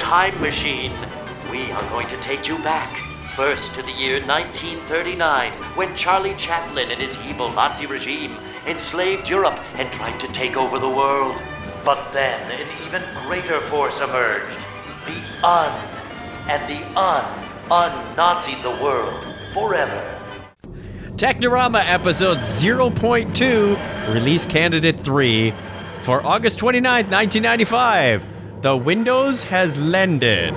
time machine. We are going to take you back, first to the year 1939, when Charlie Chaplin and his evil Nazi regime enslaved Europe and tried to take over the world. But then an even greater force emerged. The and the un-Nazi'd the world forever. Technorama episode 0.2, release candidate 3, for August 29th, 1995. The Windows has landed.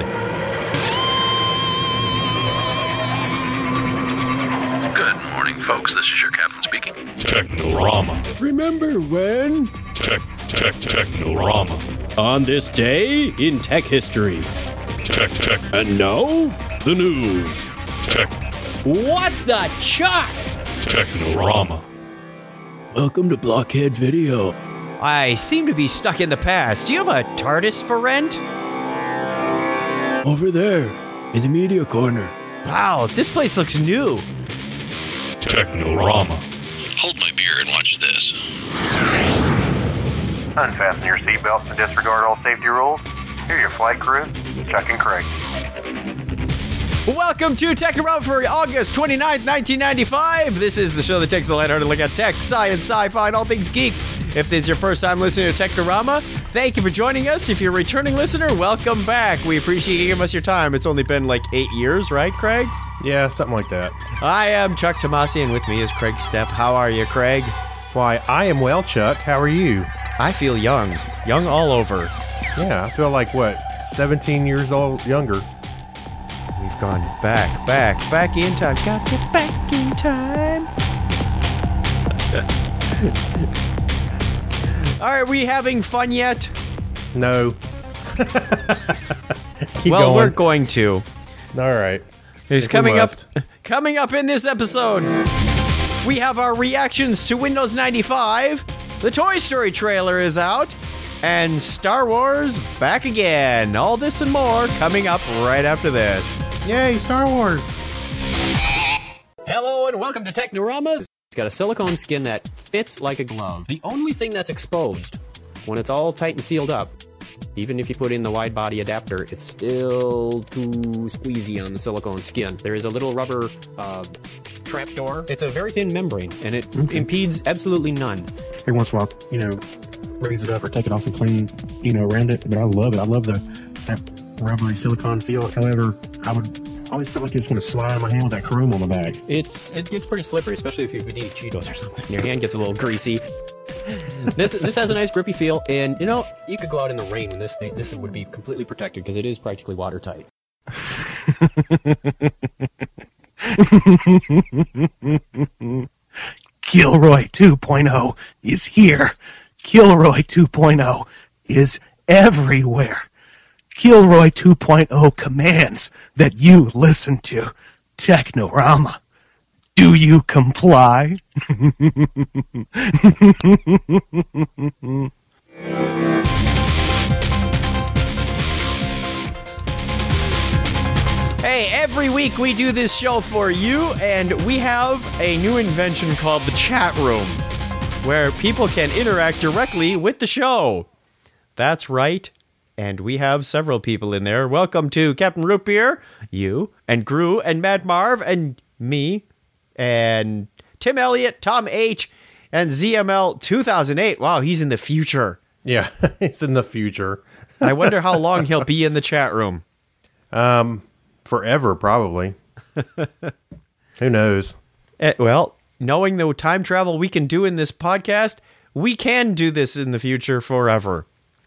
Good morning, folks. This is your captain speaking. Technorama. Remember when? Technorama. On this day in tech history. Tech. And now, the news. Tech. What the chuck? Technorama. Welcome to Blockhead Video. I seem to be stuck in the past. Do you have a TARDIS for rent? Over there, in the media corner. Wow, this place looks new. Technorama. Hold my beer and watch this. Unfasten your seatbelts and disregard all safety rules. Here are your flight crew, Chuck and Craig. Welcome to Technorama for August 29th, 1995. This is the show that takes the lighthearted look at tech, science, sci-fi, and all things geek. If this is your first time listening to Technorama, thank you for joining us. If you're a returning listener, welcome back. We appreciate you giving us your time. It's only been like 8 years, right, Craig? Yeah, something like that. I am Chuck Tomasi, and with me is Craig Stepp. How are you, Craig? Why, I am well, Chuck. How are you? I feel young. Young all over. Yeah, I feel like, 17 years old younger. We've gone back in time. Gotta get back in time. All right, we having fun yet? No. Keep well, going. we're going to. All right. There's If we must. coming up in this episode, we have our reactions to Windows 95. The Toy Story trailer is out. And Star Wars back again. All this and more coming up right after this. Yay, Star Wars. Hello and welcome to Technorama. It's got a silicone skin that fits like a glove. The only thing that's exposed when it's all tight and sealed up, even if you put in the wide body adapter, it's still too squeezy on the silicone skin. There is a little rubber trapdoor. It's a very thin membrane and it impedes absolutely none. Every once in a while, raise it up or take it off and clean, around it. But I love it. I love that rubbery silicone feel. However, I would always feel like it's going to slide in my hand with that chrome on the bag. It gets pretty slippery, especially if you've been eating Cheetos or something. Your hand gets a little greasy. This has a nice grippy feel, and you could go out in the rain when this would be completely protected because it is practically watertight. Gilroy 2.0 is here. Gilroy 2.0 is everywhere. Gilroy 2.0 commands that you listen to. Technorama. Do you comply? Hey, every week we do this show for you, and we have a new invention called the chat room, where people can interact directly with the show. That's right, and we have several people in there. Welcome to Captain Root Beer, you, and Gru, and Matt Marv, and me, and Tim Elliott, Tom H., and ZML 2008. Wow, he's in the future. Yeah, it's in the future. I wonder how long he'll be in the chat room. Forever, probably. Who knows? Well, knowing the time travel we can do in this podcast, we can do this in the future forever.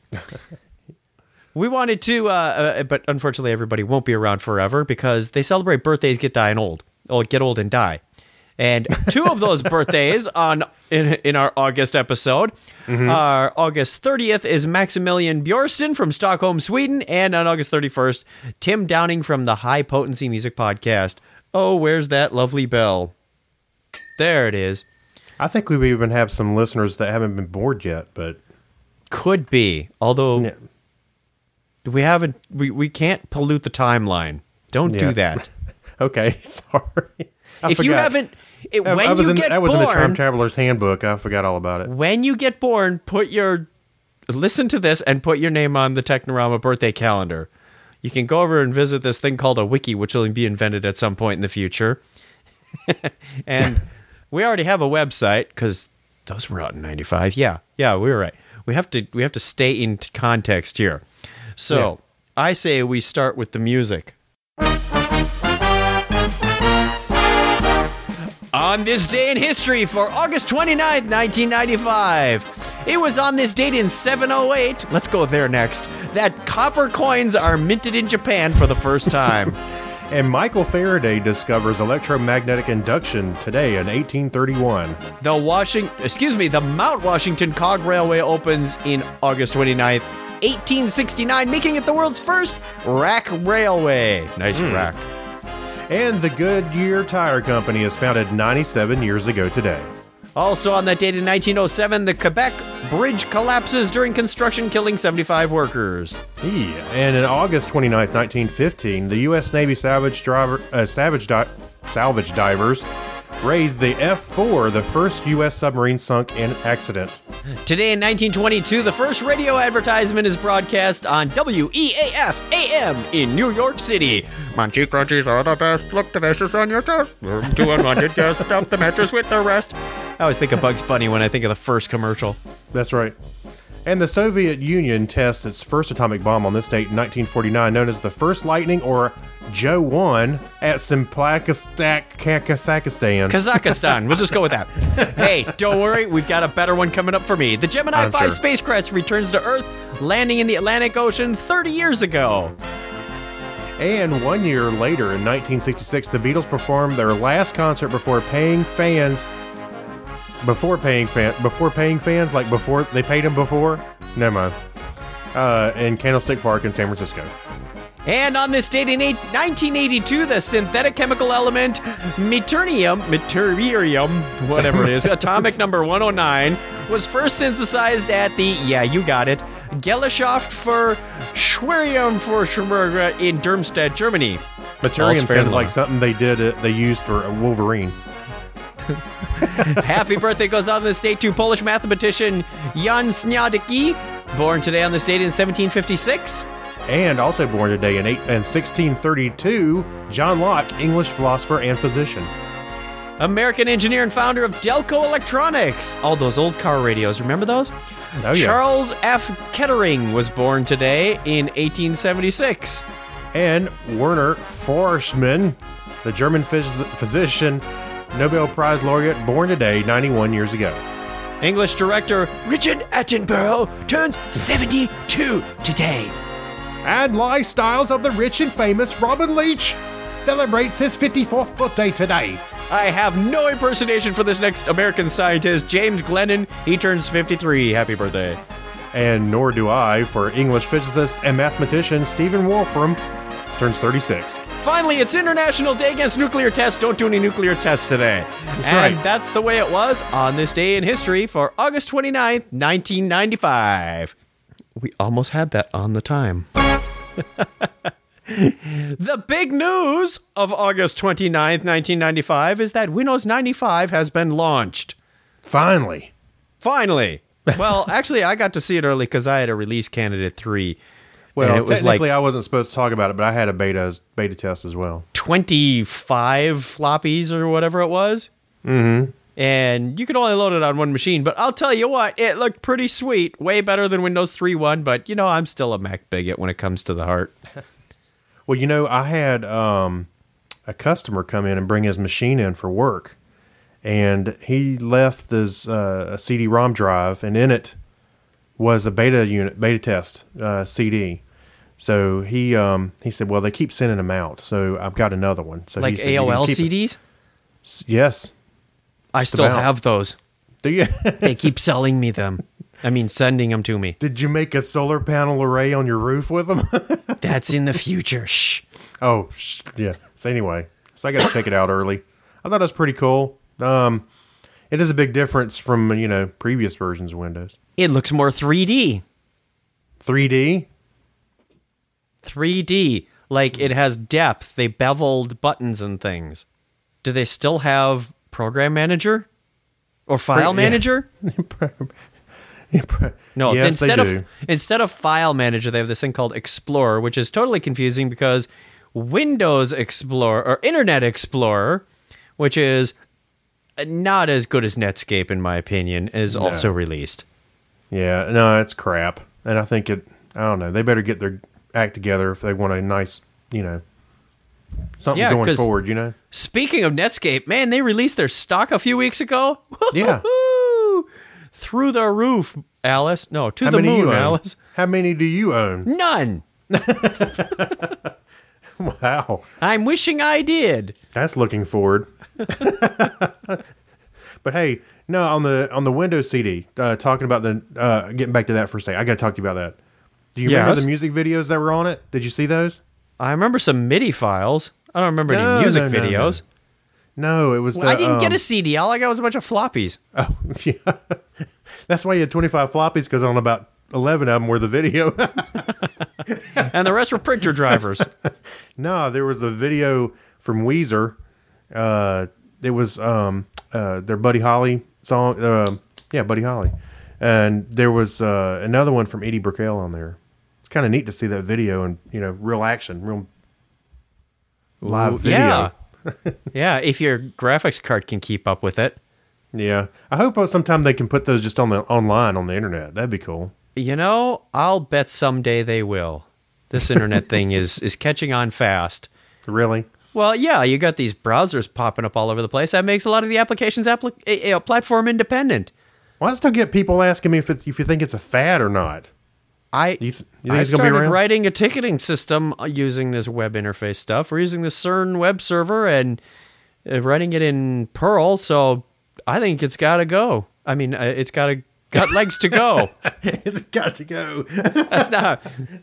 We wanted to, but unfortunately everybody won't be around forever because they celebrate birthdays, get old and die. And two of those birthdays in our August episode. Our August 30th is Maximilian Bjorsten from Stockholm, Sweden. And on August 31st, Tim Downing from the High Potency Music Podcast. Oh, where's that lovely bell? There it is. I think we even have some listeners that haven't been bored yet, but... Could be. Although, yeah. we can't pollute the timeline. Don't do that. Okay, sorry. If you haven't... That was in the Time Traveler's Handbook. I forgot all about it. When you get born, listen to this and put your name on the Technorama birthday calendar. you can go over and visit this thing called a wiki, which will be invented at some point in the future. And we already have a website because those were out in 95. Yeah, we were right. We have to stay in context here. So I say we start with the music. On this day in history for August 29th, 1995, it was on this date in 708, let's go there next, that copper coins are minted in Japan for the first time. And Michael Faraday discovers electromagnetic induction today in 1831. The Mount Washington Cog Railway opens in August 29th, 1869, making it the world's first rack railway. Nice rack. And the Goodyear Tire Company is founded 97 years ago today. Also on that date in 1907, the Quebec Bridge collapses during construction, killing 75 workers. Yeah. And in August 29th, 1915, the U.S. Navy salvage divers raised the F-4, the first U.S. submarine sunk in accident. Today in 1922, the first radio advertisement is broadcast on WEAF AM in New York City. Munchie crunchies are the best. Look delicious on your toast. 200, just stuff the mattress with the rest. I always think of Bugs Bunny when I think of the first commercial. That's right. And the Soviet Union tests its first atomic bomb on this date in 1949, known as the First Lightning, or Joe-1, at Kazakhstan. We'll just go with that. Hey, don't worry, we've got a better one coming up for me. The Gemini 5 spacecraft returns to Earth, landing in the Atlantic Ocean 30 years ago. And 1 year later, in 1966, the Beatles performed their last concert before paying fans. Before paying fans, like before they paid them before? Never mind. In Candlestick Park in San Francisco. And on this date in 1982, the synthetic chemical element meterium, whatever it is, atomic number 109, was first synthesized at the, you got it, Gesellschaft für Schwerkraftforschung in Darmstadt, Germany. Meterium sounded like something they used for a Wolverine. Happy birthday goes on this date to Polish mathematician Jan Śniadecki, born today on this date in 1756. And also born today in 1632, John Locke, English philosopher and physician. American engineer and founder of Delco Electronics. All those old car radios, remember those? Oh, yeah. Charles F. Kettering was born today in 1876. And Werner Forschmann, the German physician, Nobel Prize laureate, born today, 91 years ago. English director Richard Attenborough turns 72 today. And lifestyles of the rich and famous Robin Leach celebrates his 54th birthday today. I have no impersonation for this next American scientist, James Glennon. He turns 53. Happy birthday. And nor do I for English physicist and mathematician Stephen Wolfram, turns 36. Finally, it's International Day Against Nuclear Tests. Don't do any nuclear tests today. That's the way it was on this day in history for August 29th, 1995. We almost had that on the time. The big news of August 29th, 1995 is that Windows 95 has been launched. Finally. Well, actually, I got to see it early because I had a release candidate 3. Well, it technically I wasn't supposed to talk about it, but I had a beta test as well. 25 floppies or whatever it was. Mm-hmm. And you could only load it on one machine, but I'll tell you what, it looked pretty sweet. Way better than Windows 3.1, but, I'm still a Mac bigot when it comes to the heart. Well, I had a customer come in and bring his machine in for work, and he left his a CD-ROM drive, and in it was a beta test CD. So he said, well, they keep sending them out, so I've got another one. So like AOL CDs? Yes. I still have those. Do you? They keep selling me them. I mean, sending them to me. Did you make a solar panel array on your roof with them? That's in the future. Shh. Oh, yeah. So anyway, I got to check it out early. I thought it was pretty cool. It is a big difference from, previous versions of Windows. It looks more 3D. 3D? 3D. Like, it has depth. They beveled buttons and things. Do they still have Program Manager? Or File Manager? No, Yes, they do. instead of File Manager, they have this thing called Explorer, which is totally confusing because Windows Explorer or Internet Explorer, which is not as good as Netscape in my opinion, is also released. Yeah, no, it's crap. And I think I don't know, they better get their act together if they want a nice, something going 'cause forward, you know? Speaking of Netscape, man, they released their stock a few weeks ago. Yeah. Through the roof, Alice. No, to How the many moon, you own? Alice. How many do you own? None. Wow. I'm wishing I did. That's looking forward. But hey, no, on the Windows CD, talking about getting back to that for a second, I got to talk to you about that. Do you remember the music videos that were on it? Did you see those? I remember some MIDI files. I don't remember any music videos. No, it was. I didn't get a CD. All I got was a bunch of floppies. Oh, yeah. That's why you had 25 floppies, because on about 11 of them were the video. And the rest were printer drivers. No, there was a video from Weezer. It was their Buddy Holly song. Buddy Holly. And there was another one from Edie Brickell on there. It's kind of neat to see that video and, real action, real live video. Yeah. Yeah, if your graphics card can keep up with it. Yeah. I hope sometime they can put those just online on the internet. That'd be cool. I'll bet someday they will. This internet thing is catching on fast. Really? Well, yeah, you got these browsers popping up all over the place. That makes a lot of the applications platform independent. Well, I still get people asking me if you think it's a fad or not. I think it's started gonna be around? writing a ticketing system using this web interface stuff. We're using the CERN web server and running it in Perl, so I think it's got to go. I mean, it's got legs to go. It's got to go. That's not.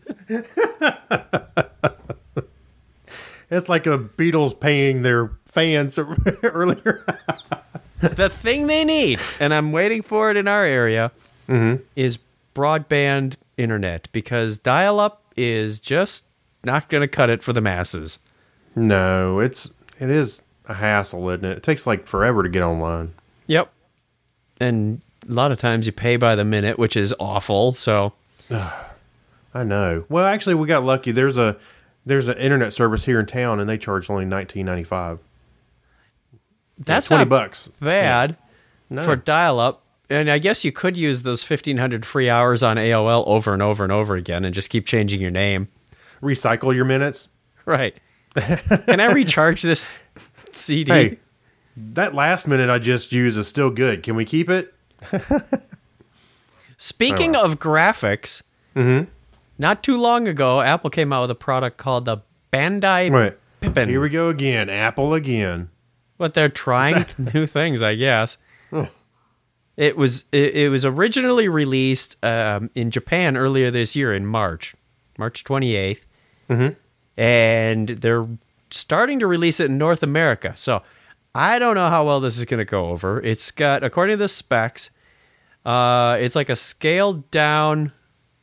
It's like the Beatles paying their fans earlier. The thing they need, and I'm waiting for it in our area, is broadband internet, because dial-up is just not going to cut it for the masses. No, it is a hassle, isn't it? It takes like forever to get online. Yep. And a lot of times you pay by the minute, which is awful. So I know. Well, actually, we got lucky. There's an internet service here in town, and they charge only $19.95. That's $20 bad No. for dial-up. And I guess you could use those 1,500 free hours on AOL over and over and over again and just keep changing your name. Recycle your minutes. Right. Can I recharge this CD? Hey, that last minute I just used is still good. Can we keep it? Speaking of graphics, not too long ago, Apple came out with a product called the Bandai Pippin. Here we go again. Apple again. But they're trying new things, I guess. It was originally released in Japan earlier this year in March 28th. And they're starting to release it in North America. So I don't know how well this is going to go over. It's got, according to the specs, it's like a scaled down.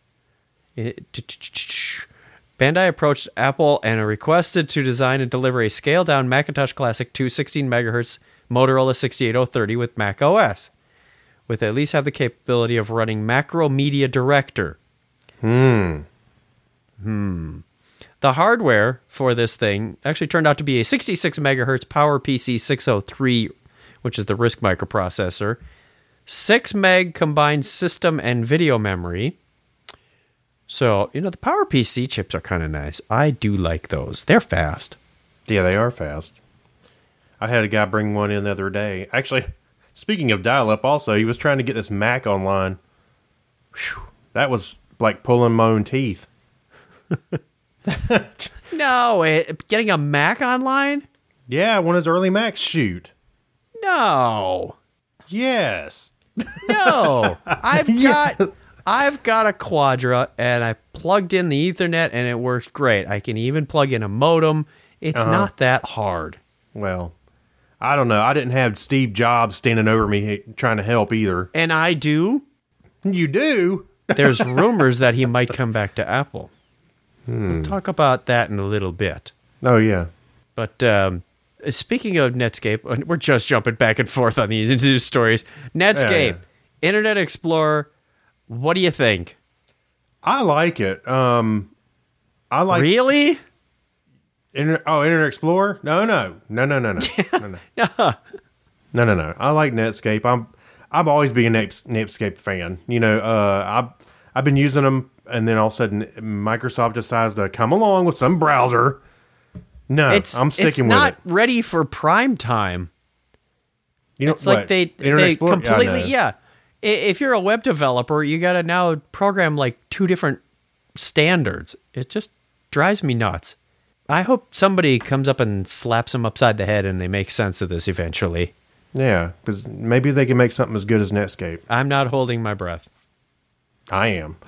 Bandai approached Apple and requested to design and deliver a scaled down Macintosh Classic 2 16 megahertz Motorola 68030 with Mac OS, with at least have the capability of running Macro Media Director. The hardware for this thing actually turned out to be a 66 megahertz PowerPC 603, which is the RISC microprocessor, 6 meg combined system and video memory. So, the PowerPC chips are kind of nice. I do like those. They're fast. Yeah, they are fast. I had a guy bring one in the other day. Actually, speaking of dial-up also, he was trying to get this Mac online. Whew, that was like pulling my own teeth. No, getting a Mac online? Yeah, one of his early Macs. Shoot. No. Yes. No. I've got a Quadra, and I plugged in the Ethernet, and it works great. I can even plug in a modem. It's not that hard. Well, I don't know. I didn't have Steve Jobs standing over me trying to help either. And I do. You do? There's rumors that he might come back to Apple. We'll talk about that in a little bit. Oh, yeah. But speaking of Netscape, we're just jumping back and forth on these news stories. Netscape, Internet Explorer, What do you think? I like it. I like Really? Internet Explorer? No. No. I like Netscape. I've always been a Netscape fan. You know, I've been using them, and then all of a sudden Microsoft decides to come along with some browser. No, I'm sticking with it. It's not ready for prime time. You know, it's like they Explorer? completely If you're a web developer, you got to now program like 2 different standards. It just drives me nuts. I hope somebody comes up and slaps them upside the head and they make sense of this eventually. Yeah, because maybe they can make something as good as Netscape. I'm not holding my breath. I am.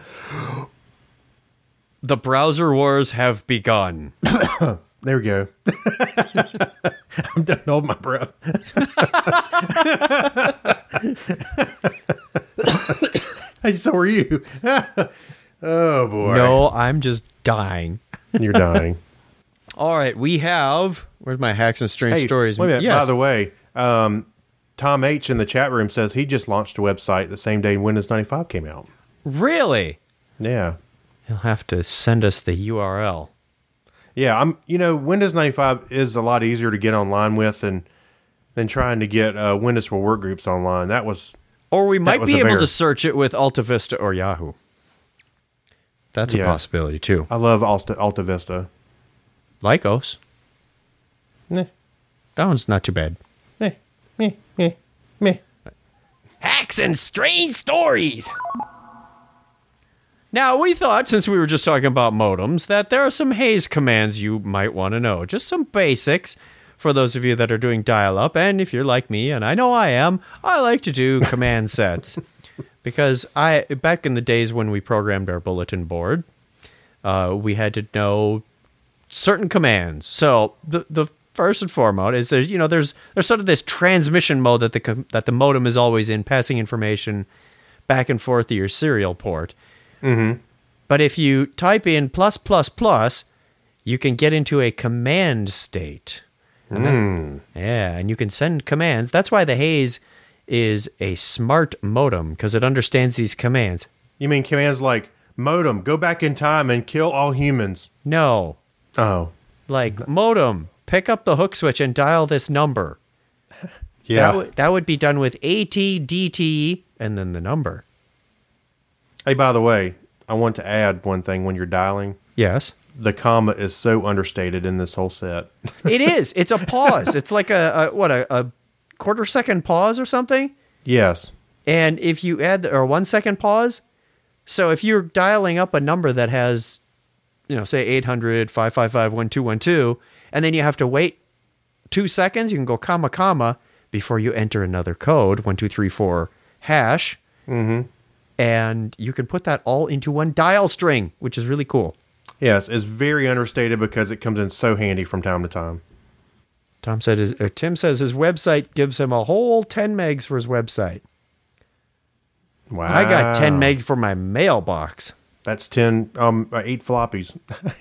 The browser wars have begun. There we go. I'm done holding my breath. Hey, so are you? Oh, boy. No, I'm just dying. You're dying. All right, we have... Where's my hacks and strange stories? Wait a minute. Yes. By the way, Tom H. in the chat room says he just launched a website the same day Windows 95 came out. Really? Yeah. He'll have to send us the URL. Yeah, Windows 95 is a lot easier to get online with than trying to get Windows for Workgroups online. Or we might be able to search it with Alta Vista or Yahoo. That's a possibility, too. I love Alta Vista. Lycos. Meh. That one's not too bad. Meh. Hacks and strange stories. Now, we thought, since we were just talking about modems, that there are some Haze commands you might want to know. Just some basics for those of you that are doing dial-up. And if you're like me, and I know I am, I like to do command sets. Because back in the days when we programmed our bulletin board, we had to know certain commands. So the first and foremost is there's sort of this transmission mode that the modem is always in, passing information back and forth to your serial port. Mm-hmm. But if you type in +++, you can get into a command state. And and you can send commands. That's why the Haze is a smart modem, because it understands these commands. You mean commands like modem, go back in time and kill all humans? No. Oh. Like, modem, pick up the hook switch and dial this number. Yeah. That would be done with AT, and then the number. Hey, by the way, I want to add one thing when you're dialing. Yes. The comma is so understated in this whole set. It is. It's a pause. It's like a quarter-second pause or something? Yes. And if you add a 1 second pause, so if you're dialing up a number that has, say 800-555-1212, and then you have to wait 2 seconds, you can go comma before you enter another code, 1234#. Mm-hmm. And you can put that all into one dial string, which is really cool. Yes, it's very understated because it comes in so handy from time to time. Tim says his website gives him a whole 10 megs for his website. Wow. I got 10 meg for my mailbox. That's 8 floppies.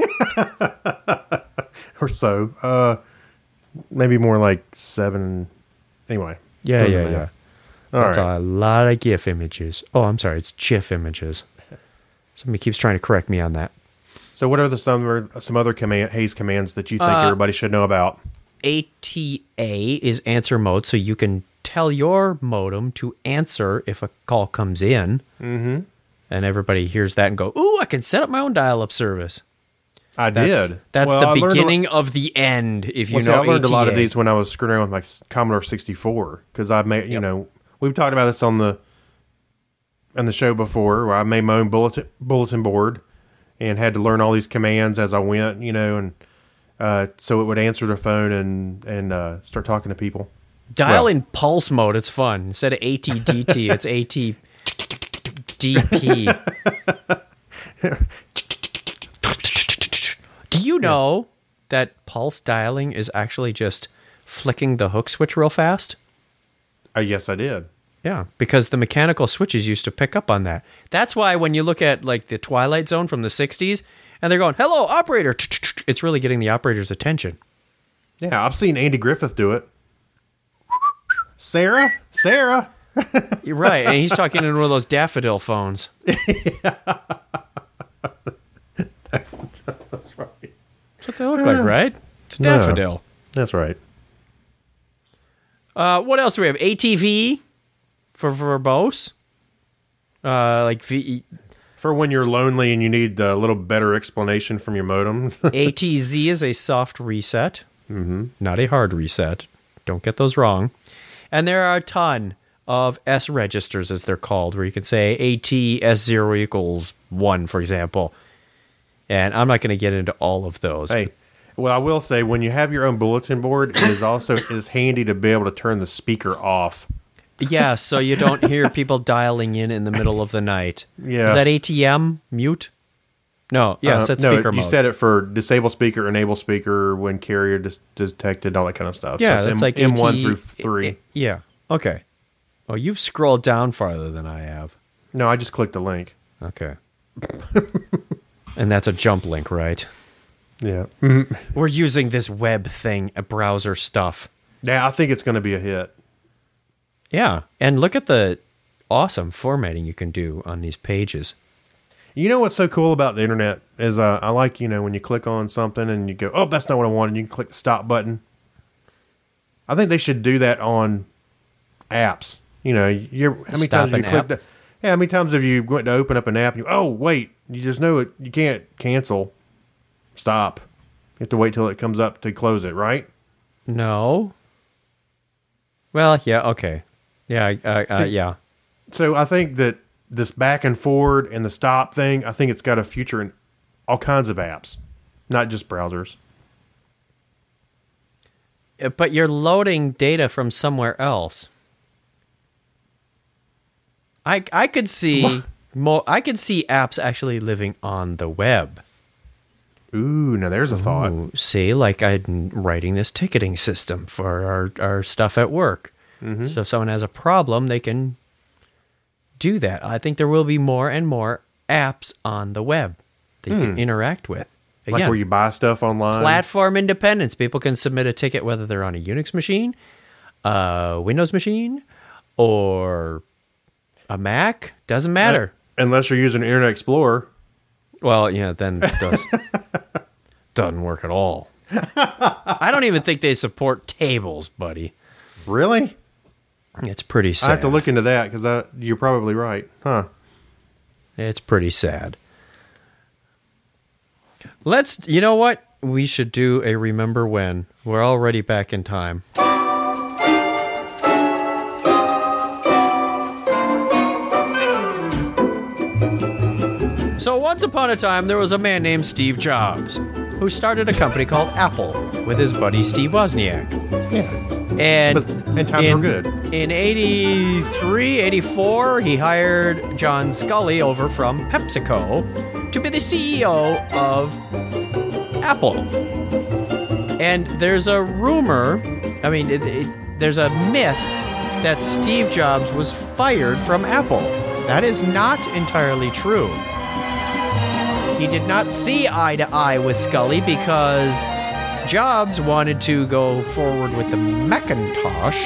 Or so. Maybe more like 7. Anyway. Yeah. That's right. a lot of GIF images. Oh, I'm sorry. It's GIF images. Somebody keeps trying to correct me on that. So what are some other Haze commands that you think everybody should know about? ATA is answer mode, so you can tell your modem to answer if a call comes in. Mm-hmm. And everybody hears that and go, ooh, I can set up my own dial-up service. I did. That's the beginning of the end, if you know I learned ATA. a lot of these when I was screwing around with my Commodore 64, because I've made, we've talked about this on the show before, where I made my own bulletin board and had to learn all these commands as I went, and so it would answer the phone and start talking to people. Dial in pulse mode. It's fun. Instead of ATDT, it's ATDP. Do you know that pulse dialing is actually just flicking the hook switch real fast? Yes, I did. Yeah, because the mechanical switches used to pick up on that. That's why when you look at like the Twilight Zone from the 60s, and they're going, hello, operator, it's really getting the operator's attention. Yeah, I've seen Andy Griffith do it. Sarah? You're right, and he's talking in one of those daffodil phones. That's right. That's what they look like, right? It's a daffodil. That's right. What else do we have? ATV for verbose. Like For when you're lonely and you need a little better explanation from your modems. ATZ is a soft reset, not a hard reset. Don't get those wrong. And there are a ton of S registers, as they're called, where you can say AT S0 equals 1, for example. And I'm not going to get into all of those. Hey, well, I will say, when you have your own bulletin board, it is also is handy to be able to turn the speaker off. Yeah, so you don't hear people dialing in the middle of the night. Yeah. Is that ATM mute? No, yeah, set speaker mode. You set it for disable speaker, enable speaker, when carrier detected, all that kind of stuff. Yeah, so that's like M1 AT, through 3. Yeah, okay. Oh, you've scrolled down farther than I have. No, I just clicked the link. Okay. And that's a jump link, right? Yeah. We're using this web thing, browser stuff. Yeah, I think it's going to be a hit. Yeah, and look at the awesome formatting you can do on these pages. You know what's so cool about the internet is I like, when you click on something and you go, oh, that's not what I wanted, and you can click the stop button. I think they should do that on apps. How many times have you clicked that? Yeah, how many times have you went to open up an app and oh, wait, you just know it, you can't cancel. Stop. You have to wait till it comes up to close it, right? No. Well, yeah, okay. Yeah, yeah. So I think that this back and forward and the stop thing, I think it's got a future in all kinds of apps, not just browsers. But you're loading data from somewhere else. I could see I could see apps actually living on the web. Ooh, now there's a thought. See, like I'm writing this ticketing system for our stuff at work. Mm-hmm. So if someone has a problem, they can do that. I think there will be more and more apps on the web that you can interact with. Again, Like where you buy stuff online? platform independence. People can submit a ticket whether they're on a Unix machine, a Windows machine, or a Mac. Doesn't matter. Unless you're using Internet Explorer. Well, yeah, then it doesn't work at all. I don't even think they support tables, buddy. Really? It's pretty sad. I have to look into that because you're probably right. Huh. It's pretty sad. You know what? We should do a Remember When. We're already back in time. So once upon a time, there was a man named Steve Jobs who started a company called Apple with his buddy Steve Wozniak. Yeah. And times were good. In 83, 84, he hired John Scully over from PepsiCo to be the CEO of Apple. And there's a rumor, there's a myth that Steve Jobs was fired from Apple. That is not entirely true. He did not see eye to eye with Scully because Jobs wanted to go forward with the Macintosh.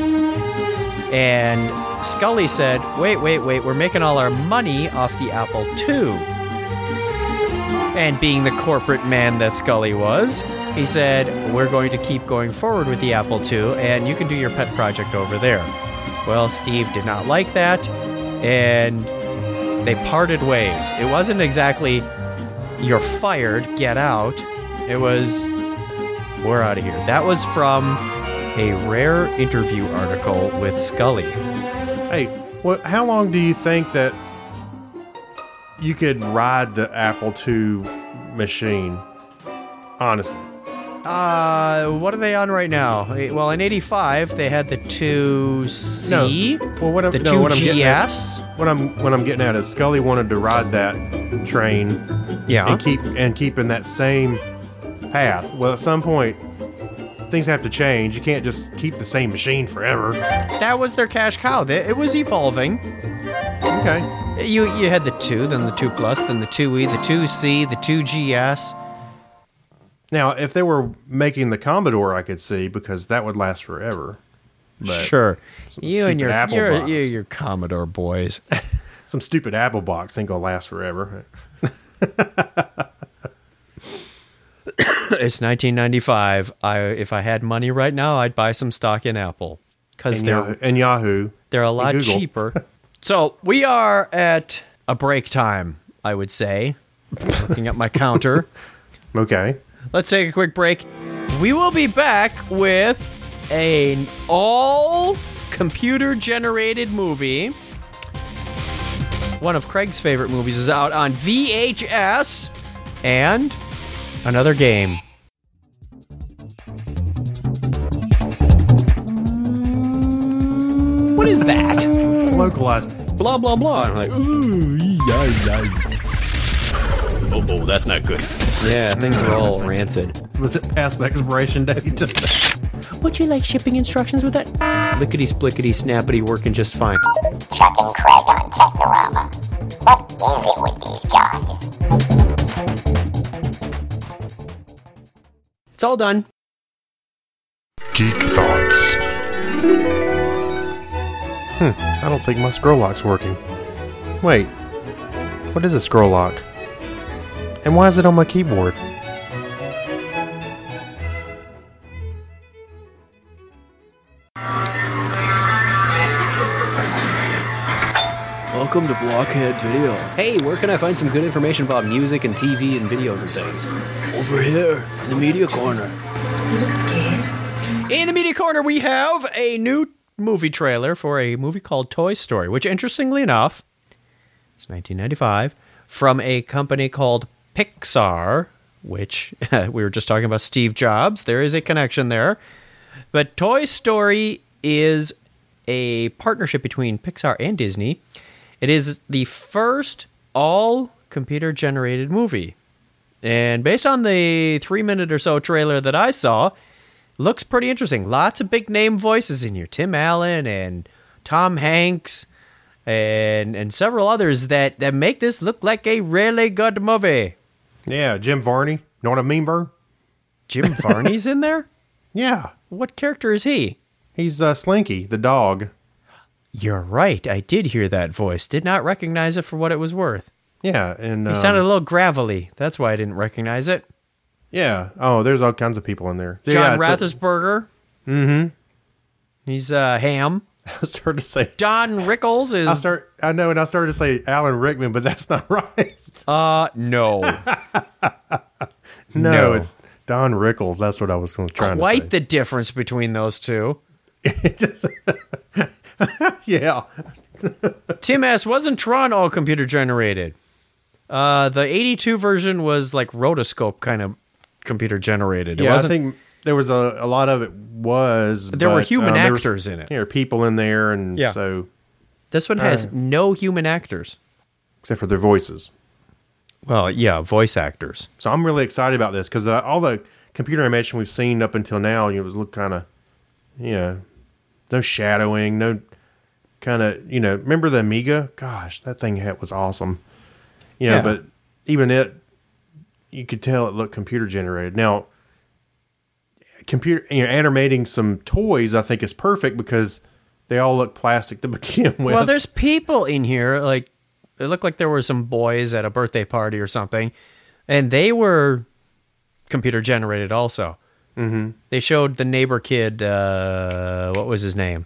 And Scully said, wait, we're making all our money off the Apple II. And being the corporate man that Scully was, he said, we're going to keep going forward with the Apple II, and you can do your pet project over there. Well, Steve did not like that, and they parted ways. It wasn't exactly, you're fired, get out. It was, we're out of here. That was from a rare interview article with Scully. Hey, how long do you think that you could ride the Apple II machine? Honestly. What are they on right now? Well, in 85, they had the 2C, Well, what I'm the getting 2GS. what I'm getting at is Scully wanted to ride that train, Yeah. and keep in that same path. Well, at some point, things have to change. You can't just keep the same machine forever. That was their cash cow. It was evolving. Okay. You had the 2, then the 2 Plus, then the 2E, the 2C, the 2GS. Now, if they were making the Commodore, I could see, because that would last forever. But Sure. some You and stupid your Apple box. your Commodore boys. Some stupid Apple box ain't gonna last forever. It's 1995. If I had money right now, I'd buy some stock in Apple because And Yahoo. they're a lot Google. cheaper. So we are at a break time, I would say. Looking at my counter. Okay. Let's take a quick break. We will be back with an all computer-generated movie. One of Craig's favorite movies is out on VHS. And another game. What is that? It's localized. Blah, blah, blah. I'm like, ooh, oh, that's not good. Yeah, things are all rancid. Was it past the expiration date? Would you like shipping instructions with that? Lickety splickety snappity working just fine. Chuck and Craig on Technorama. What is it with these guys? It's all done. Geek Thoughts. I don't think my scroll lock's working. Wait. What is a scroll lock? And why is it on my keyboard? Welcome to Blockhead Video. Hey, where can I find some good information about music and TV and videos and things? Over here in the media corner. In the media corner, we have a new movie trailer for a movie called Toy Story, which, interestingly enough, is 1995, from a company called Pixar, which we were just talking about Steve Jobs. There is a connection there. But Toy Story is a partnership between Pixar and Disney. It is the first all-computer-generated movie. And based on the 3-minute or so trailer that I saw, looks pretty interesting. Lots of big-name voices in here. Tim Allen and Tom Hanks and several others that make this look like a really good movie. Yeah, Jim Varney. Know what I mean, Bern? Jim Varney's in there? Yeah. What character is he? He's Slinky, the dog. You're right. I did hear that voice. Did not recognize it for what it was worth. Yeah, and He sounded a little gravelly. That's why I didn't recognize it. yeah. Oh, there's all kinds of people in there. So, John yeah, it's Rathsberger. Mm-hmm. He's Ham. I started to say Don Rickles is... I know, and I started to say Alan Rickman, but that's not right. No. No, it's Don Rickles. That's what I was trying to say. Quite the difference between those two. Yeah. Tim S. wasn't Tron all computer generated. The 82 version was like rotoscope kind of computer generated. It Yeah, I wasn't, think there was a lot of it was. There were but, human there was- actors in it. There were people in there, and Yeah. so this one has no human actors. except for their voices. Well, yeah, voice actors. So I'm really excited about this because all the computer animation we've seen up until now, was look kind of, no shadowing, no kind of, remember the Amiga? Gosh, that thing was awesome. Yeah. But even it, you could tell it looked computer generated. Now, animating some toys, I think is perfect because they all look plastic to begin with. Well, there's people in here, like, it looked like there were some boys at a birthday party or something, and they were computer generated also. Mm-hmm. They showed the neighbor kid, what was his name?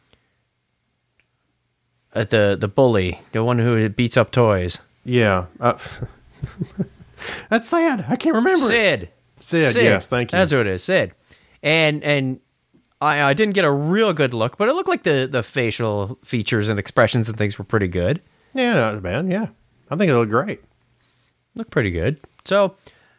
The bully, the one who beats up toys. Yeah. That's sad. I can't remember. Sid, yes, thank you. That's what it is, Sid. And I didn't get a real good look, but it looked like the facial features and expressions and things were pretty good. Yeah, not bad. Yeah. I think it looked great. Looked pretty good. So,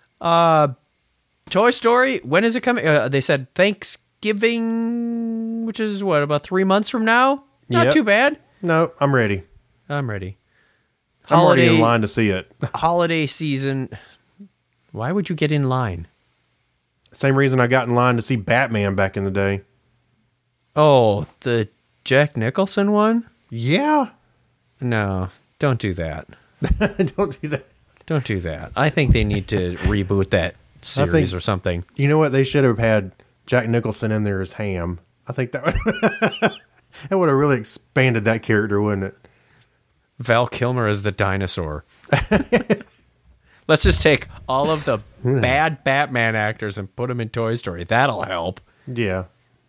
Toy Story, when is it coming? They said Thanksgiving, which is what, about 3 months from now? Not Yep. too bad. No, I'm ready. I'm ready. I'm already in line to see it. Holiday season. Why would you get in line? Same reason I got in line to see Batman back in the day. Oh, the Jack Nicholson one? Yeah. No, don't do that. Don't do that. Don't do that. I think they need to reboot that series or something. You know what? They should have had Jack Nicholson in there as Ham. I think that would that would have really expanded that character, wouldn't it? Val Kilmer as the dinosaur. Let's just take all of the bad Batman actors and put them in Toy Story. That'll help. Yeah.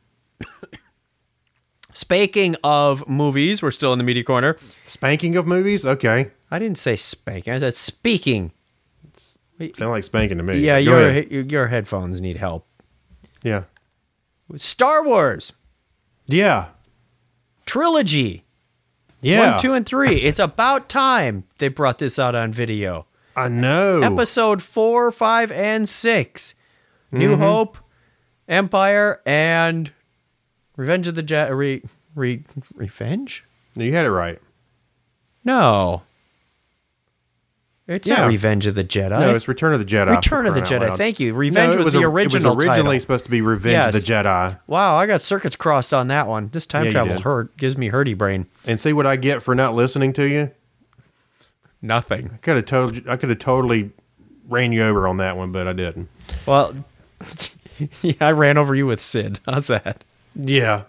Speaking of movies, we're still in the media corner. Spanking of movies? Okay. I didn't say spanking. I said speaking. Sound like spanking to me. Yeah, Go ahead. your headphones need help. Yeah. Star Wars. Yeah. Trilogy. Yeah. 1, 2, and 3. It's about time they brought this out on video. I know. Episode 4, 5, and 6. New Hope, Empire, and Revenge of the Jedi. Revenge? You had it right. No. It's not Revenge of the Jedi. No, it's Return of the Jedi. Return of the Jedi. Thank you. Revenge was the original It was originally title. supposed to be Revenge of the Jedi. Wow, I got circuits crossed on that one. This time travel gives me hurty brain. And see what I get for not listening to you? Nothing. I could have totally ran you over on that one, but I didn't. Well, yeah, I ran over you with Sid. How's that? Yeah.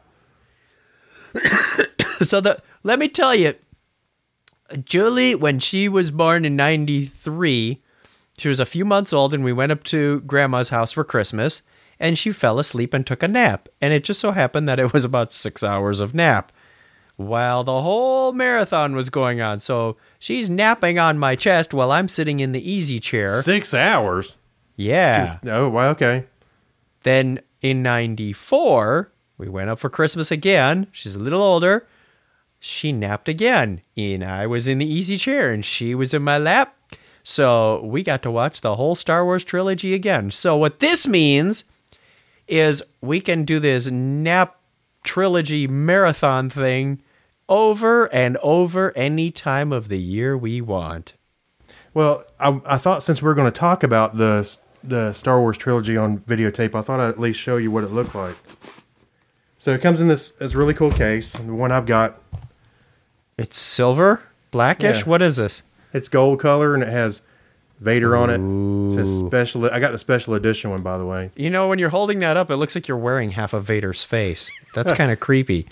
So let me tell you, Julie, when she was born in 93, she was a few months old, and we went up to Grandma's house for Christmas, and she fell asleep and took a nap. And it just so happened that it was about 6 hours of nap while the whole marathon was going on. So she's napping on my chest while I'm sitting in the easy chair. 6 hours? Yeah. Oh, well, okay. Then in 94, we went up for Christmas again. She's a little older. She napped again, and I was in the easy chair, and she was in my lap. So we got to watch the whole Star Wars trilogy again. So what this means is we can do this nap trilogy marathon thing over and over any time of the year we want. Well, I thought since we were going to talk about the Star Wars trilogy on videotape, I thought I'd at least show you what it looked like. So it comes in this really cool case. The one I've got. It's silver? Blackish? Yeah. What is this? It's gold color, and it has Vader on it. It says special. I got the special edition one, by the way. You know, when you're holding that up, it looks like you're wearing half of Vader's face. That's kind of creepy.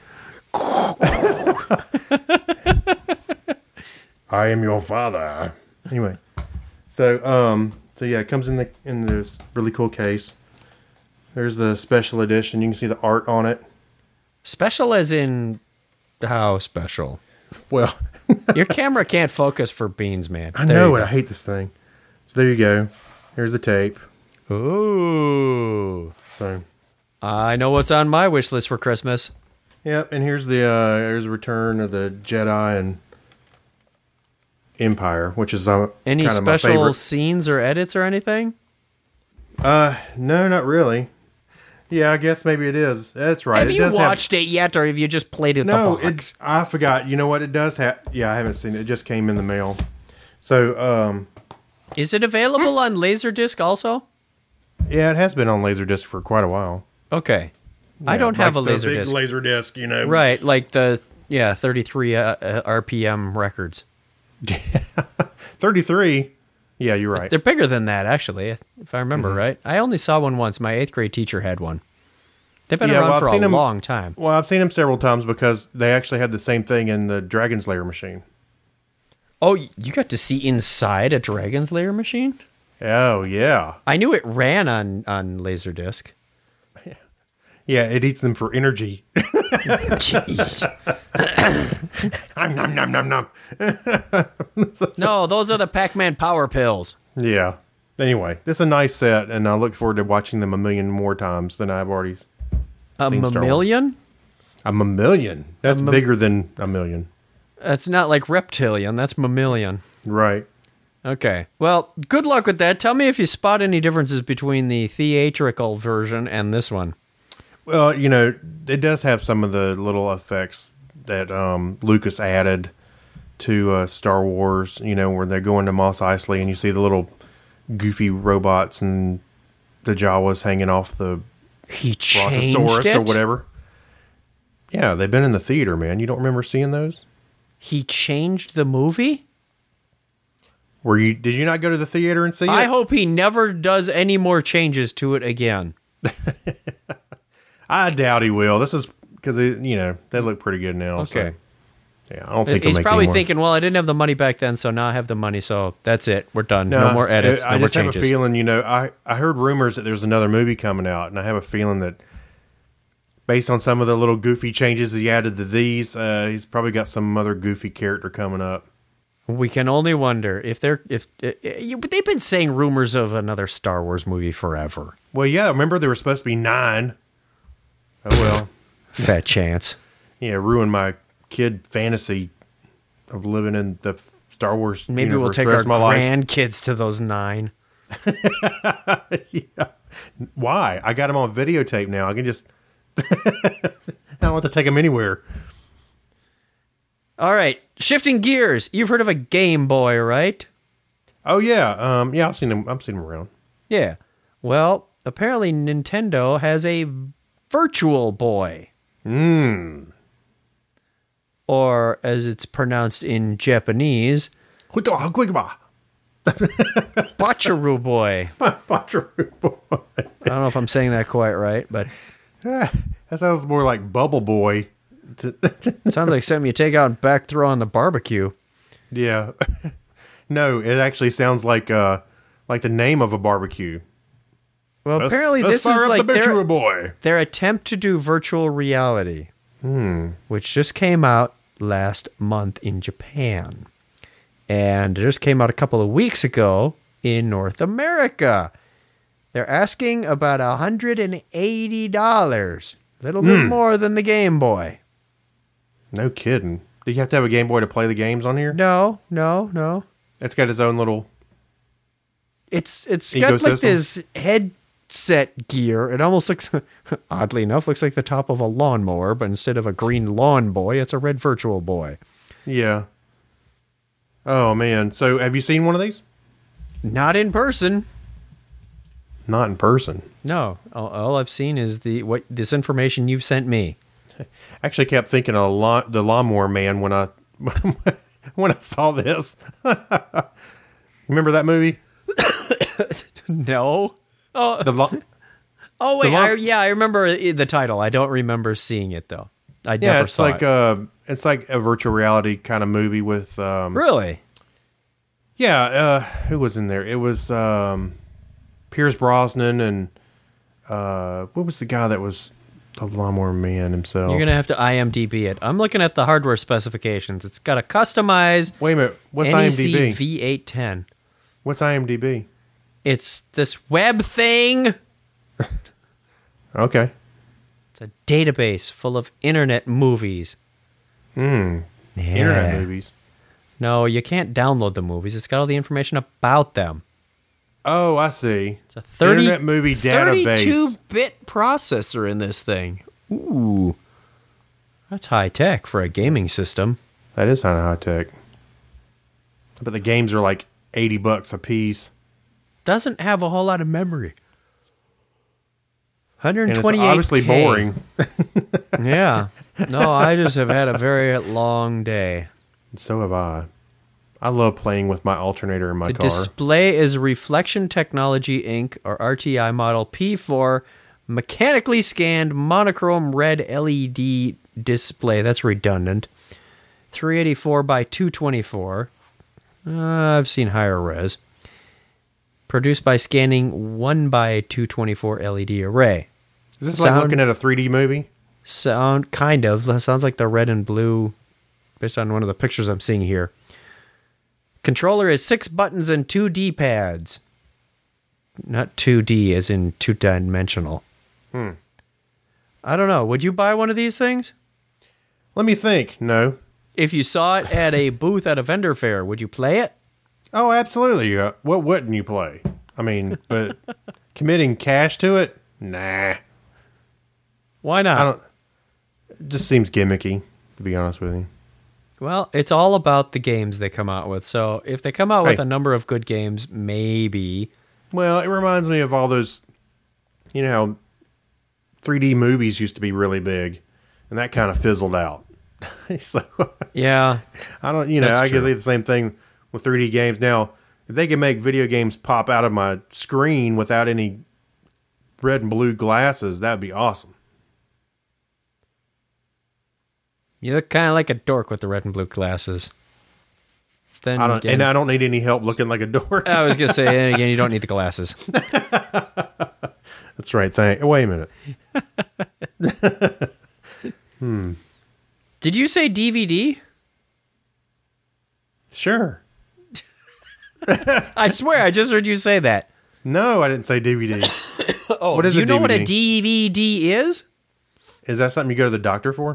I am your father. Anyway, so yeah, it comes in this really cool case. There's the special edition. You can see the art on it. Special as in how special? Well, your camera can't focus for beans, man. I know it. I hate this thing. So there you go. Here's the tape. Ooh. So I know what's on my wish list for Christmas. Yep, and here's the Return of the Jedi and Empire, which is any kind of my special favorite. scenes or edits or anything? No, not really. Yeah, I guess maybe it is. That's right. Have you watched it yet, or have you just played it? No, the box? I forgot. You know what? It does have. Yeah, I haven't seen it. It just came in the mail. So, is it available on Laserdisc also? Yeah, it has been on Laserdisc for quite a while. Okay, Yeah, I don't have a like the Laserdisc. big Laserdisc, you know. Right, like the 33 RPM records. 33. Yeah, you're right. They're bigger than that, actually, if I remember right. I only saw one once. My 8th grade teacher had one. They've been around for a long time. Well, I've seen them several times because they actually had the same thing in the Dragon's Lair machine. Oh, you got to see inside a Dragon's Lair machine? Oh, yeah. I knew it ran on Laserdisc. Yeah, it eats them for energy. Jeez. Nom, nom, nom, nom. No, those are the Pac-Man power pills. Yeah. Anyway, this is a nice set, and I look forward to watching them a million more times than I've already seen Star Wars. Mammalian? A mammalian. That's bigger than a million. That's not like reptilian. That's mammalian. Right. Okay. Well, good luck with that. Tell me if you spot any differences between the theatrical version and this one. Well, you know, it does have some of the little effects that Lucas added to Star Wars, you know, where they're going to Mos Eisley and you see the little goofy robots and the Jawas hanging off the Brontosaurus or whatever. Yeah, they've been in the theater, man. You don't remember seeing those? He changed the movie? Did you not go to the theater and see it? I doubt he will. This is because they look pretty good now. Okay. So, yeah, I don't think He's he'll make probably any more. thinking, well, I didn't have the money back then, so now I have the money, so that's it. We're done. No more edits. I no more just have changes. a feeling. I heard rumors that there's another movie coming out, and I have a feeling that based on some of the little goofy changes he added to these, he's probably got some other goofy character coming up. We can only wonder if they've been saying rumors of another Star Wars movie forever. Well, yeah, remember there were supposed to be 9. Oh well, Fat chance. yeah, ruined my kid fantasy of living in the Star Wars. Maybe we'll universe take the our rest of my life. grandkids to those 9. Yeah. Why? I got them on videotape now. I can just. I don't want to take them anywhere. All right, shifting gears. You've heard of a Game Boy, right? Oh yeah, yeah. I've seen them. Around. Yeah. Well, apparently Nintendo has a Virtual Boy. Or, as it's pronounced in Japanese, Bachiru Boy. Bachiru Boy. I don't know if I'm saying that quite right, but That sounds more like Bubble Boy. it sounds like something you take out and back throw on the barbecue. Yeah. No, it actually sounds like the name of a barbecue. Well, apparently this fire is up like the Virtual Boy. their attempt to do virtual reality, which just came out last month in Japan. And it just came out a couple of weeks ago in North America. They're asking about $180. A little bit more than the Game Boy. No kidding. Do you have to have a Game Boy to play the games on here? No. It's got its own little. It's got like Ecosystem? this headset gear. It almost looks, oddly enough, looks like the top of a lawnmower, but instead of a green lawn boy, it's a red Virtual Boy. Yeah. Oh man. So have you seen one of these? Not in person. Not in person. No. All I've seen is this information you've sent me. I actually kept thinking of the Lawnmower Man when I when I saw this. Remember that movie? No. Oh, The wait. I remember the title. I don't remember seeing it though. I never it's saw like it. it's like a virtual reality kind of movie with Really? Yeah, who was in there? It was Pierce Brosnan and what was the guy that was the Lawnmower Man himself? You're gonna have to IMDb it. I'm looking at the hardware specifications. It's got a customized Wait a minute. What's NEC IMDb? V810. What's IMDb? It's this web thing. Okay. It's a database full of internet movies. Yeah. Internet movies. No, you can't download the movies. It's got all the information about them. Oh, I see. It's a 30, Internet movie database. 32-bit processor in this thing. Ooh. That's high tech for a gaming system. That is kind of high tech. But the games are like $80 a piece. Doesn't have a whole lot of memory. And 128K. it's obviously boring. Yeah. No, I just have had a very long day. So have I. I love playing with my alternator in my The car. display is Reflection Technology Inc. or RTI model P4 mechanically scanned monochrome red LED display. That's redundant. 384 by 224. I've seen higher res. Produced by scanning 1 by 224 LED array. Is this like looking at a 3D movie? Sound kind of. That sounds like the red and blue based on one of the pictures I'm seeing here. Controller is 6 buttons and 2 D-pads. Not 2D as in two-dimensional. I don't know. Would you buy one of these things? Let me think. No. If you saw it at a booth at a vendor fair, would you play it? Oh, absolutely. What wouldn't you play? I mean, but committing cash to it? Nah. Why not? It just seems gimmicky, to be honest with you. Well, it's all about the games they come out with. So if they come out with Hey. a number of good games, maybe. Well, it reminds me of all those, 3D movies used to be really big, and that kind of fizzled out. So, Yeah. I don't, That's I guess true. it's the same thing with 3D games. Now, if they can make video games pop out of my screen without any red and blue glasses, that'd be awesome. You look kind of like a dork with the red and blue glasses. Then I don't need any help looking like a dork. I was gonna say, and again, you don't need the glasses. That's right. Wait a minute. Did you say DVD? Sure. I swear, I just heard you say that. No, I didn't say DVD. Oh, what is do you a know what a DVD? DVD is? Is that something you go to the doctor for?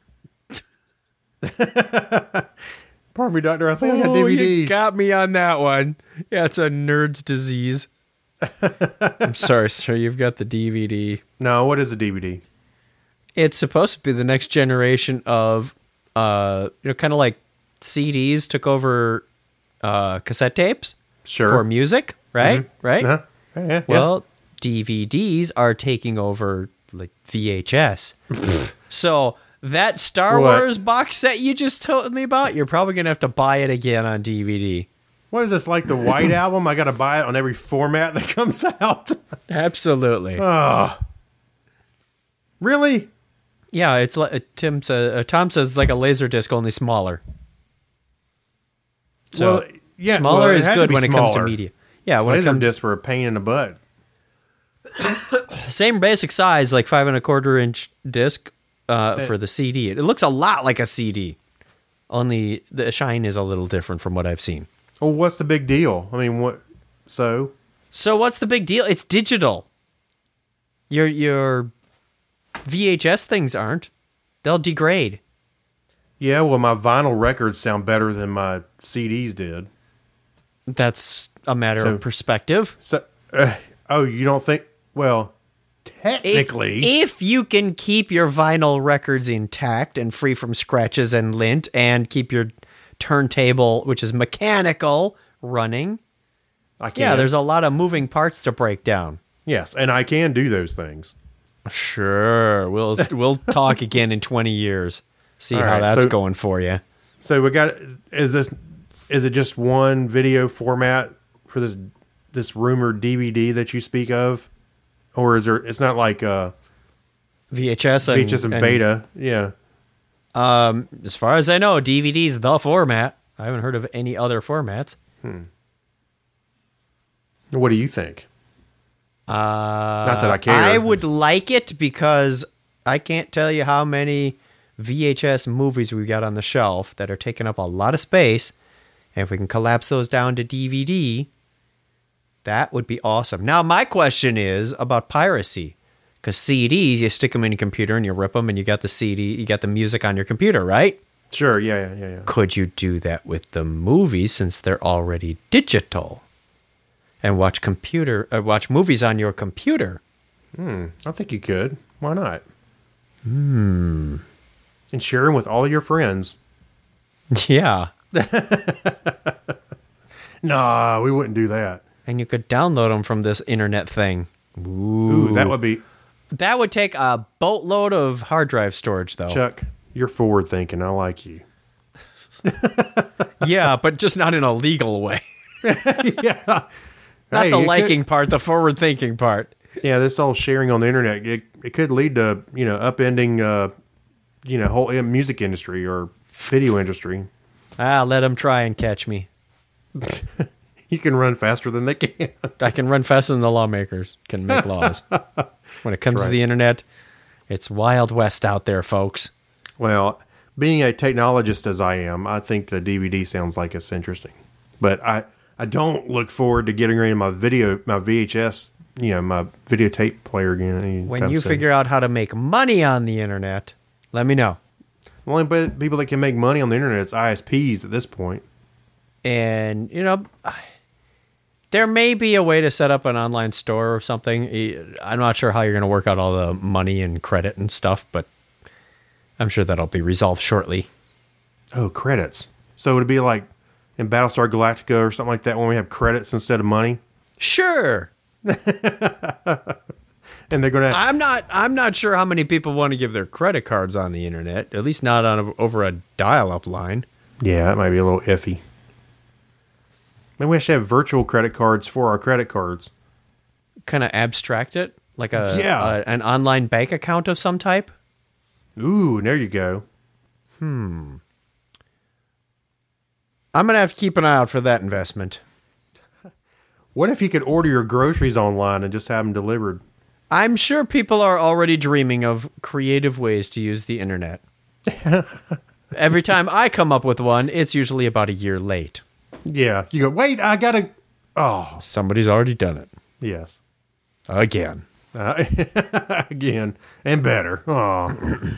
Pardon me, doctor. I think I got DVD. You got me on that one. Yeah, it's a nerd's disease. I'm sorry, sir. You've got the DVD. No, what is a DVD? It's supposed to be the next generation of, kind of like CDs took over cassette tapes for music, right? Mm-hmm. Right? Uh-huh. Yeah. Well, DVDs are taking over like VHS. So that Star Wars box set you just told me about, you're probably going to have to buy it again on DVD. What is this, like the White Album? I got to buy it on every format that comes out? Absolutely. Oh. Really? Yeah, it's like Tom says it's like a laser disc, only smaller. So smaller is good when it comes to media. Yeah, when laser discs were a pain in the butt. Same basic size, like 5 1/4 inch disc for the CD. It looks a lot like a CD, only the shine is a little different from what I've seen. Well, what's the big deal? I mean, what? So what's the big deal? It's digital. Your VHS things aren't. They'll degrade. Yeah, well, my vinyl records sound better than my CDs did. That's a matter of perspective. So, you don't think? Well, technically, if you can keep your vinyl records intact and free from scratches and lint, and keep your turntable, which is mechanical, running, I can. Yeah, there's a lot of moving parts to break down. Yes, and I can do those things. Sure, we'll talk again in 20 years. See how that's going for you. So we got. Is it just one video format for this rumored DVD that you speak of, or is there? It's not like VHS and beta. Yeah. As far as I know, DVD is the format. I haven't heard of any other formats. What do you think? Not that I care. I would like it because I can't tell you how many VHS movies we've got on the shelf that are taking up a lot of space. And if we can collapse those down to DVD, that would be awesome. Now, my question is about piracy. Because CDs, you stick them in your computer and you rip them and you got the CD, you got the music on your computer, right? Sure, yeah. Could you do that with the movies since they're already digital? And watch movies on your computer? I think you could. Why not? And share them with all your friends. Yeah. Nah, we wouldn't do that. And you could download them from this internet thing. Ooh, that would take a boatload of hard drive storage, though. Chuck, you're forward thinking. I like you. Yeah, but just not in a legal way. Yeah. Not the liking part, the forward thinking part. Yeah, this whole sharing on the internet, it could lead to, upending, whole music industry or video industry. Let them try and catch me. You can run faster than they can. I can run faster than the lawmakers can make laws. When it comes to the internet, it's Wild West out there, folks. Well, being a technologist as I am, I think the DVD sounds like it's interesting. But I don't look forward to getting rid of my VHS, my videotape player again. When you figure out how to make money on the internet, let me know. The only people that can make money on the internet is ISPs at this point. And, there may be a way to set up an online store or something. I'm not sure how you're going to work out all the money and credit and stuff, but I'm sure that'll be resolved shortly. Oh, credits. So would it be like in Battlestar Galactica or something like that when we have credits instead of money? Sure. And they're going to... I'm not sure how many people want to give their credit cards on the internet, at least not over a dial-up line. Yeah, that might be a little iffy. Maybe we should have virtual credit cards for our credit cards. Kind of abstract it? Like an online bank account of some type? Ooh, there you go. I'm going to have to keep an eye out for that investment. What if you could order your groceries online and just have them delivered? I'm sure people are already dreaming of creative ways to use the internet. Every time I come up with one, it's usually about a year late. Yeah. You go, wait, I got to... Oh. Somebody's already done it. Yes. Again. Again. And better. Oh.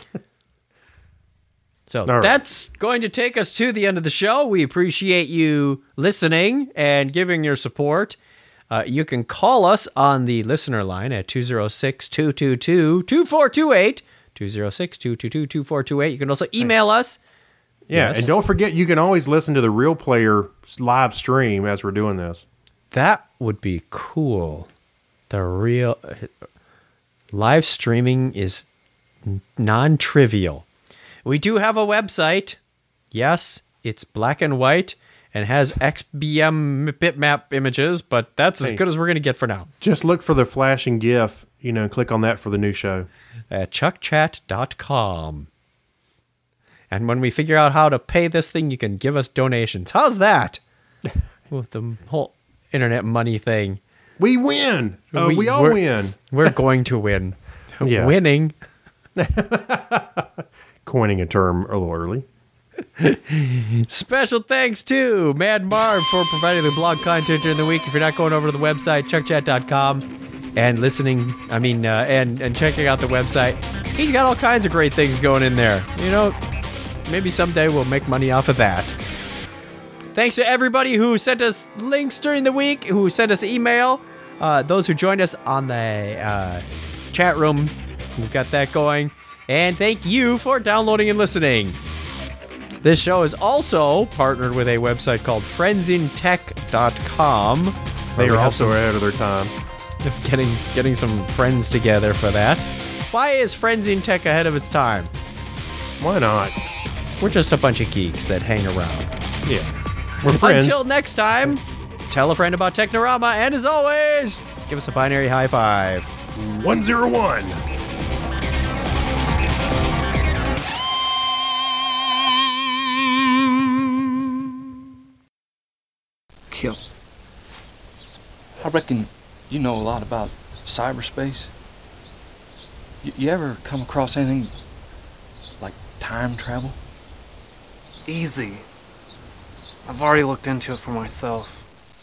So right. That's going to take us to the end of the show. We appreciate you listening and giving your support. You can call us on the listener line at 206-222-2428. 206-222-2428. You can also email us. Yeah, Yes. and don't forget, you can always listen to the Real Player live stream as we're doing this. That would be cool. The real live streaming is non-trivial. We do have a website. Yes, it's black and white and has XBM bitmap images, but that's as good as we're going to get for now. Just look for the flashing GIF, and click on that for the new show. At chuckchat.com. And when we figure out how to pay this thing, you can give us donations. How's that? With the whole internet money thing. We win. We all win. We're going to win. Yeah. Winning. Coining a term a little early. Special thanks to Mad Marv for providing the blog content during the week. If you're not going over to the website, chuckchat.com, and listening, and checking out the website, he's got all kinds of great things going in there. Maybe someday we'll make money off of that. Thanks to everybody who sent us links during the week, who sent us email, those who joined us on the chat room. We've got that going. And thank you for downloading and listening. This show is also partnered with a website called friendsintech.com. They are also ahead of their time. Getting some friends together for that. Why is Friends in Tech ahead of its time? Why not? We're just a bunch of geeks that hang around. Yeah. We're friends. Until next time, tell a friend about Technorama, and as always, give us a binary high five. 101. Kip, I reckon you know a lot about cyberspace. You ever come across anything like time travel? Easy. I've already looked into it for myself.